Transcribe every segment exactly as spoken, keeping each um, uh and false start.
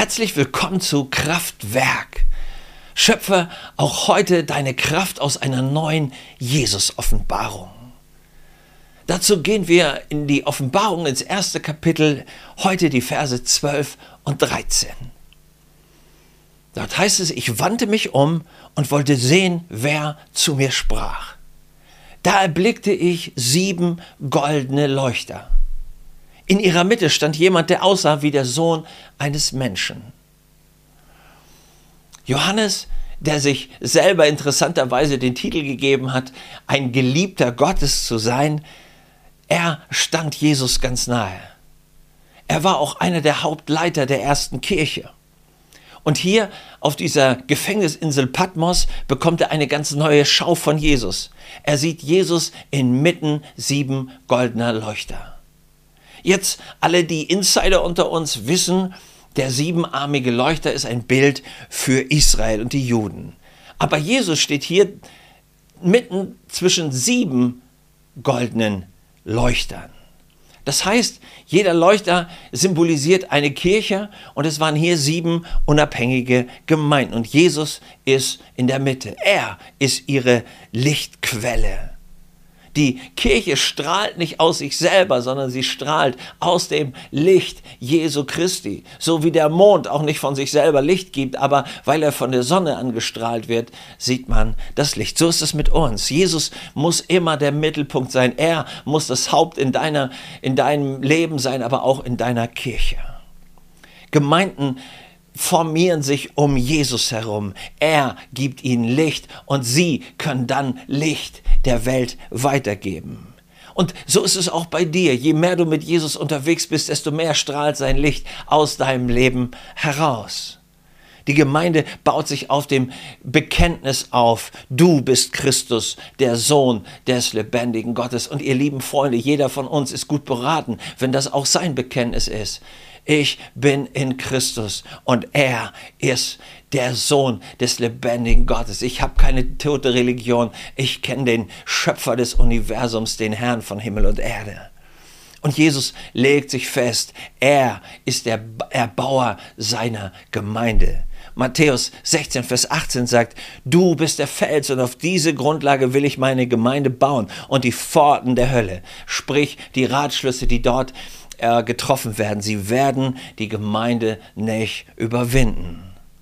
Herzlich willkommen zu Kraftwerk. Schöpfe auch heute deine Kraft aus einer neuen Jesus-Offenbarung. Dazu gehen wir in die Offenbarung ins erste Kapitel, heute die Verse zwölf und dreizehn. Dort heißt es, ich wandte mich um und wollte sehen, wer zu mir sprach. Da erblickte ich sieben goldene Leuchter. In ihrer Mitte stand jemand, der aussah wie der Sohn eines Menschen. Johannes, der sich selber interessanterweise den Titel gegeben hat, ein Geliebter Gottes zu sein, er stand Jesus ganz nahe. Er war auch einer der Hauptleiter der ersten Kirche. Und hier auf dieser Gefängnisinsel Patmos bekommt er eine ganz neue Schau von Jesus. Er sieht Jesus inmitten sieben goldener Leuchter. Jetzt alle die Insider unter uns wissen, der siebenarmige Leuchter ist ein Bild für Israel und die Juden. Aber Jesus steht hier mitten zwischen sieben goldenen Leuchtern. Das heißt, jeder Leuchter symbolisiert eine Kirche und es waren hier sieben unabhängige Gemeinden. Und Jesus ist in der Mitte. Er ist ihre Lichtquelle. Die Kirche strahlt nicht aus sich selber, sondern sie strahlt aus dem Licht Jesu Christi. So wie der Mond auch nicht von sich selber Licht gibt, aber weil er von der Sonne angestrahlt wird, sieht man das Licht. So ist es mit uns. Jesus muss immer der Mittelpunkt sein. Er muss das Haupt in deiner, in deinem Leben sein, aber auch in deiner Kirche. Gemeinden formieren sich um Jesus herum. Er gibt ihnen Licht und sie können dann Licht der Welt weitergeben. Und so ist es auch bei dir. Je mehr du mit Jesus unterwegs bist, desto mehr strahlt sein Licht aus deinem Leben heraus. Die Gemeinde baut sich auf dem Bekenntnis auf. Du bist Christus, der Sohn des lebendigen Gottes. Und ihr lieben Freunde, jeder von uns ist gut beraten, wenn das auch sein Bekenntnis ist. Ich bin in Christus und er ist der Sohn des lebendigen Gottes. Ich habe keine tote Religion. Ich kenne den Schöpfer des Universums, den Herrn von Himmel und Erde. Und Jesus legt sich fest, er ist der Erbauer seiner Gemeinde. Matthäus sechzehn, Vers achtzehn sagt, du bist der Fels und auf diese Grundlage will ich meine Gemeinde bauen und die Pforten der Hölle, sprich die Ratschlüsse, die dort äh, getroffen werden, sie werden die Gemeinde nicht überwinden.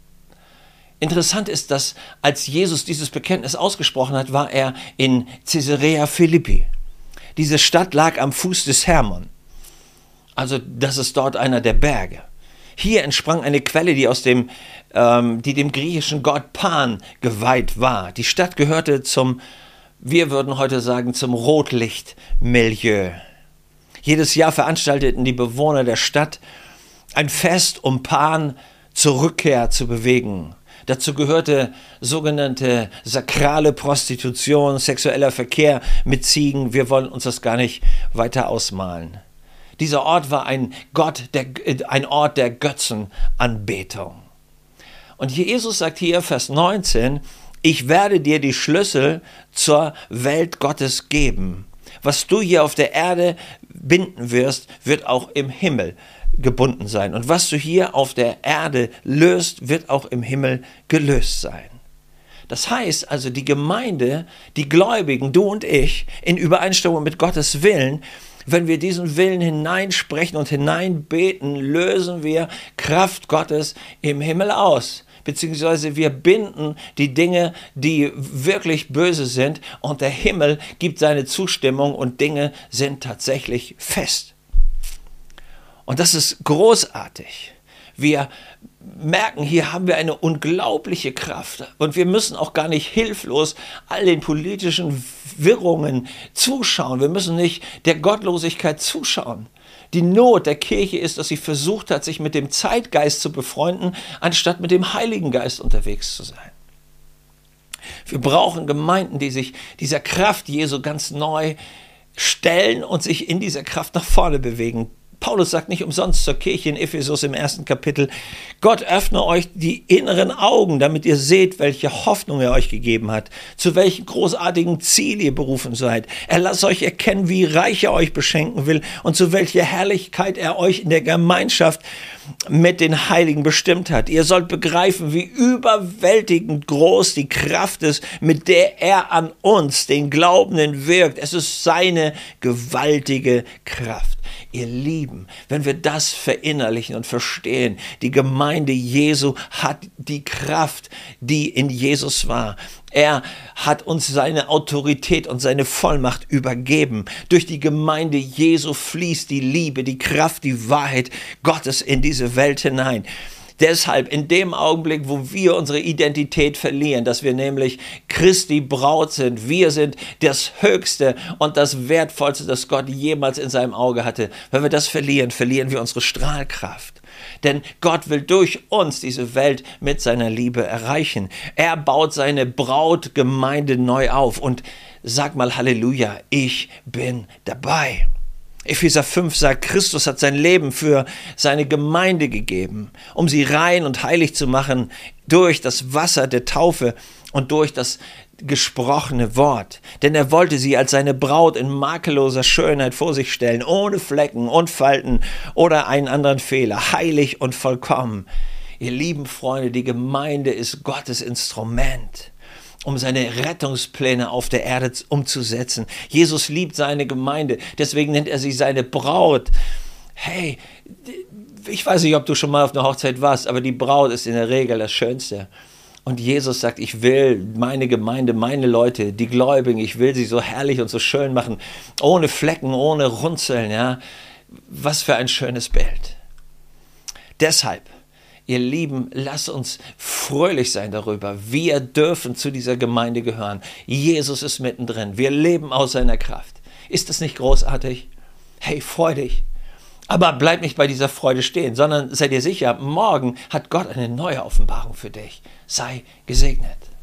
Interessant ist, dass als Jesus dieses Bekenntnis ausgesprochen hat, war er in Caesarea Philippi. Diese Stadt lag am Fuß des Hermon. Also das ist dort einer der Berge. Hier entsprang eine Quelle, die, aus dem, ähm, die dem griechischen Gott Pan geweiht war. Die Stadt gehörte zum, wir würden heute sagen, zum Rotlichtmilieu. Jedes Jahr veranstalteten die Bewohner der Stadt ein Fest, um Pan zur Rückkehr zu bewegen. Dazu gehörte sogenannte sakrale Prostitution, sexueller Verkehr mit Ziegen. Wir wollen uns das gar nicht weiter ausmalen. Dieser Ort war ein, Gott, der, ein Ort der Götzenanbetung. Und Jesus sagt hier, Vers neunzehn, ich werde dir die Schlüssel zur Welt Gottes geben. Was du hier auf der Erde binden wirst, wird auch im Himmel gebunden sein. Und was du hier auf der Erde löst, wird auch im Himmel gelöst sein. Das heißt also, die Gemeinde, die Gläubigen, du und ich, in Übereinstimmung mit Gottes Willen, wenn wir diesen Willen hineinsprechen und hineinbeten, lösen wir Kraft Gottes im Himmel aus. Beziehungsweise wir binden die Dinge, die wirklich böse sind, und der Himmel gibt seine Zustimmung und Dinge sind tatsächlich fest. Und das ist großartig. Wir merken, hier haben wir eine unglaubliche Kraft und wir müssen auch gar nicht hilflos all den politischen Wirrungen zuschauen. Wir müssen nicht der Gottlosigkeit zuschauen. Die Not der Kirche ist, dass sie versucht hat, sich mit dem Zeitgeist zu befreunden, anstatt mit dem Heiligen Geist unterwegs zu sein. Wir brauchen Gemeinden, die sich dieser Kraft Jesu ganz neu stellen und sich in dieser Kraft nach vorne bewegen. Paulus sagt nicht umsonst zur Kirche in Ephesus im ersten Kapitel, Gott öffne euch die inneren Augen, damit ihr seht, welche Hoffnung er euch gegeben hat, zu welchem großartigen Ziel ihr berufen seid. Er lasst euch erkennen, wie reich er euch beschenken will und zu welcher Herrlichkeit er euch in der Gemeinschaft mit den Heiligen bestimmt hat. Ihr sollt begreifen, wie überwältigend groß die Kraft ist, mit der er an uns, den Glaubenden, wirkt. Es ist seine gewaltige Kraft. Ihr Lieben, wenn wir das verinnerlichen und verstehen, die Gemeinde Jesu hat die Kraft, die in Jesus war. Er hat uns seine Autorität und seine Vollmacht übergeben. Durch die Gemeinde Jesu fließt die Liebe, die Kraft, die Wahrheit Gottes in diese Welt hinein. Deshalb in dem Augenblick, wo wir unsere Identität verlieren, dass wir nämlich Christi Braut sind, wir sind das Höchste und das Wertvollste, das Gott jemals in seinem Auge hatte. Wenn wir das verlieren, verlieren wir unsere Strahlkraft. Denn Gott will durch uns diese Welt mit seiner Liebe erreichen. Er baut seine Brautgemeinde neu auf und sag mal Halleluja, ich bin dabei. Epheser fünf sagt, Christus hat sein Leben für seine Gemeinde gegeben, um sie rein und heilig zu machen durch das Wasser der Taufe und durch das gesprochene Wort. Denn er wollte sie als seine Braut in makelloser Schönheit vor sich stellen, ohne Flecken und Falten oder einen anderen Fehler, heilig und vollkommen. Ihr lieben Freunde, die Gemeinde ist Gottes Instrument, um seine Rettungspläne auf der Erde umzusetzen. Jesus liebt seine Gemeinde, deswegen nennt er sie seine Braut. Hey, ich weiß nicht, ob du schon mal auf einer Hochzeit warst, aber die Braut ist in der Regel das Schönste. Und Jesus sagt, ich will meine Gemeinde, meine Leute, die Gläubigen, ich will sie so herrlich und so schön machen, ohne Flecken, ohne Runzeln. Ja? Was für ein schönes Bild. Deshalb, ihr Lieben, lasst uns fröhlich sein darüber. Wir dürfen zu dieser Gemeinde gehören. Jesus ist mittendrin. Wir leben aus seiner Kraft. Ist das nicht großartig? Hey, freu dich. Aber bleib nicht bei dieser Freude stehen, sondern sei dir sicher, morgen hat Gott eine neue Offenbarung für dich. Sei gesegnet.